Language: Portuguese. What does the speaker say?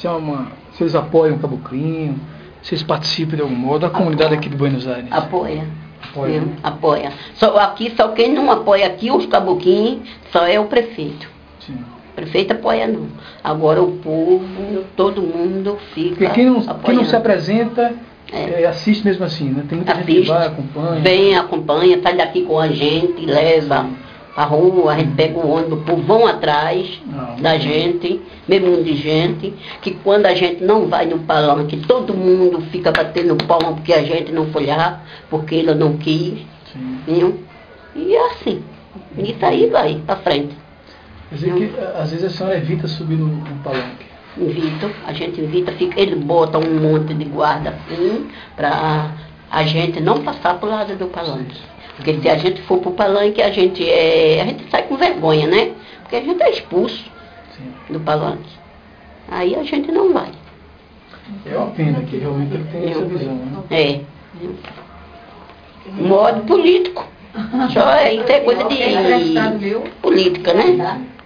se eles apoiam o Caboclinho, se eles participam de algum modo, a comunidade aqui de Buenos Aires. Apoia. Apoia. Só quem não apoia aqui os caboclinhos, só é o prefeito. Sim. O prefeito apoia não. Agora o povo, todo mundo fica Porque quem não se apoiando. apresenta, assiste mesmo assim, né? Tem muita gente que vai, acompanha. Vem, acompanha, sai daqui com a gente, leva pra rua, a gente pega o ônibus, o povo vão atrás da gente, mesmo de gente, que quando a gente não vai no palanque, todo mundo fica batendo palma porque a gente não foi lá, porque ele não quis. Viu? E é assim. Isso aí vai pra frente. Quer dizer que às vezes a senhora evita subir no palanque. A gente evita, ele bota um monte de guarda assim, pra a gente não passar pro lado do palanque. Porque se a gente for pro palanque, a gente sai com vergonha, né? Porque a gente é expulso do palanque. Aí a gente não vai. É uma pena que realmente ele tem essa visão, né? Modo político. Só isso é coisa de política, né?